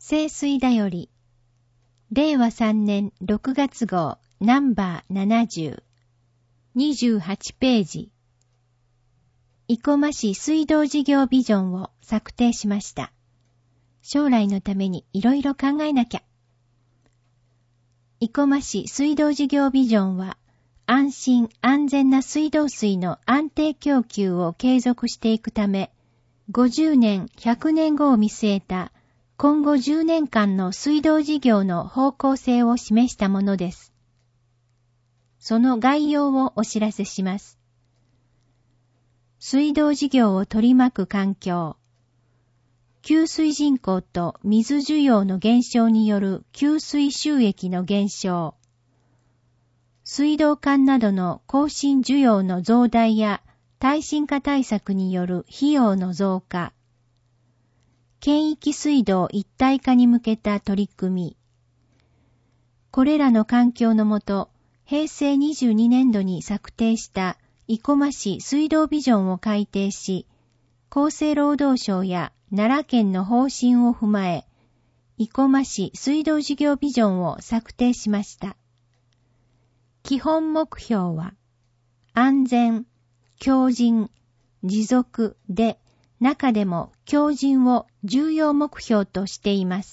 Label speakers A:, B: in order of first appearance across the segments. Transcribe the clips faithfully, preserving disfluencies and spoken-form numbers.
A: 聖水だよりれいわさんねんろくがつ号ナンバーななじゅう にじゅうはちページ。生駒市水道事業ビジョンを策定しました。将来のためにいろいろ考えなきゃ。生駒市水道事業ビジョンは、安心安全な水道水の安定供給を継続していくため、ごじゅうねん、ひゃくねんごを見据えた今後じゅうねんかんの水道事業の方向性を示したものです。その概要をお知らせします。水道事業を取り巻く環境、給水人口と水需要の減少による給水収益の減少、水道管などの更新需要の増大や耐震化対策による費用の増加、県域水道一体化に向けた取り組み、これらの環境のもと、へいせいにじゅうにねんどに策定した生駒市水道ビジョンを改定し、厚生労働省や奈良県の方針を踏まえ、生駒市水道事業ビジョンを策定しました。基本目標は、安全、強靭、持続で、中でも強靭を重要目標としています。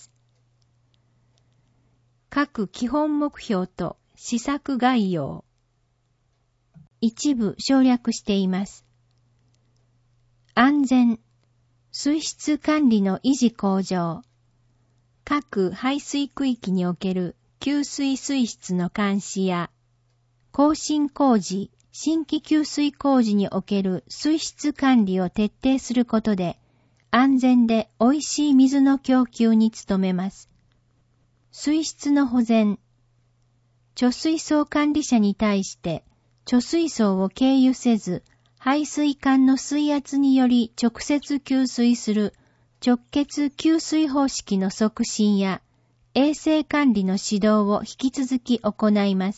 A: 各基本目標と施策概要。一部省略しています。安全、水質管理の維持向上。各排水区域における給水水質の監視や、更新工事、新規給水工事における水質管理を徹底することで、安全で美味しい水の供給に努めます。水質の保全。貯水槽管理者に対して、貯水槽を経由せず、排水管の水圧により直接給水する直結給水方式の促進や、衛生管理の指導を引き続き行います。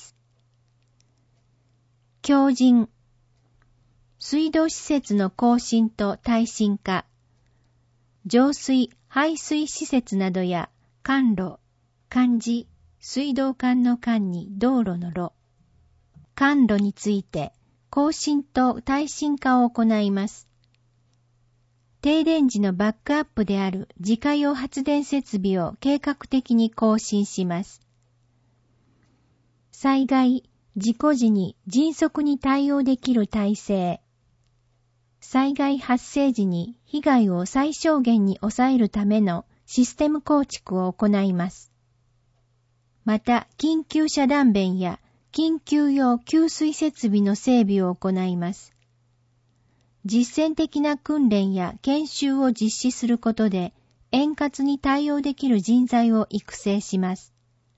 A: 強靭。水道施設の更新と耐震化。浄水、排水施設などや管路、管事、水道管の管に道路の路。管路について、更新と耐震化を行います。停電時のバックアップである自家用発電設備を計画的に更新します。災害、事故時に迅速に対応できる体制。災害発生時に被害を最小限に抑えるためのシステム構築を行います。また、緊急遮断弁や緊急用給水設備の整備を行います。実践的な訓練や研修を実施することで、円滑に対応できる人材を育成します。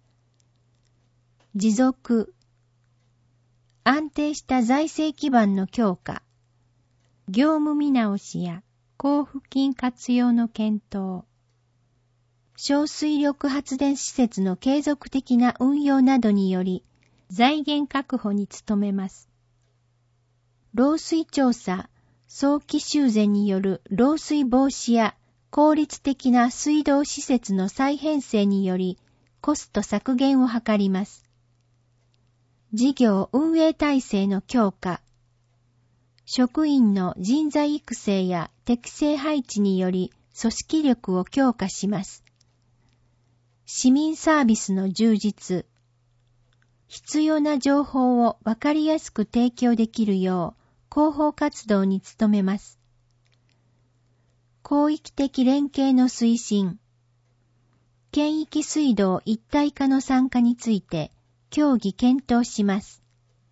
A: 持続。安定した財政基盤の強化。業務見直しや交付金活用の検討。小水力発電施設の継続的な運用などにより、財源確保に努めます。漏水調査、早期修繕による漏水防止や効率的な水道施設の再編成によりコスト削減を図ります。事業運営体制の強化、職員の人材育成や適正配置により組織力を強化します。市民サービスの充実、必要な情報をわかりやすく提供できるよう広報活動に努めます。広域的連携の推進、県域水道一体化の参加について協議検討します。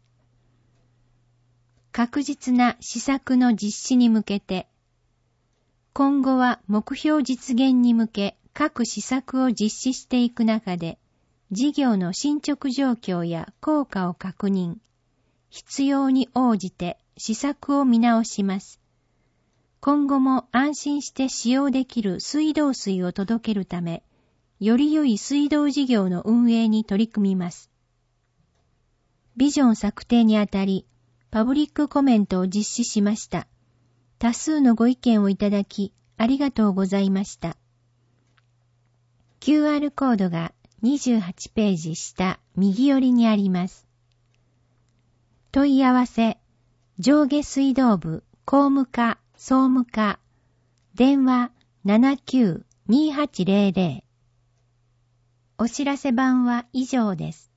A: 確実な施策の実施に向けて、今後は目標実現に向け各施策を実施していく中で、事業の進捗状況や効果を確認、必要に応じて施策を見直します。今後も安心して使用できる水道水を届けるため、より良い水道事業の運営に取り組みます。ビジョン策定にあたり、パブリックコメントを実施しました。多数のご意見をいただき、ありがとうございました。 キューアール コードがにじゅうはちページ下右寄りにあります。問い合わせ、上下水道部公務課総務課、電話 ななきゅう にーはちゼロゼロ。お知らせ版は以上です。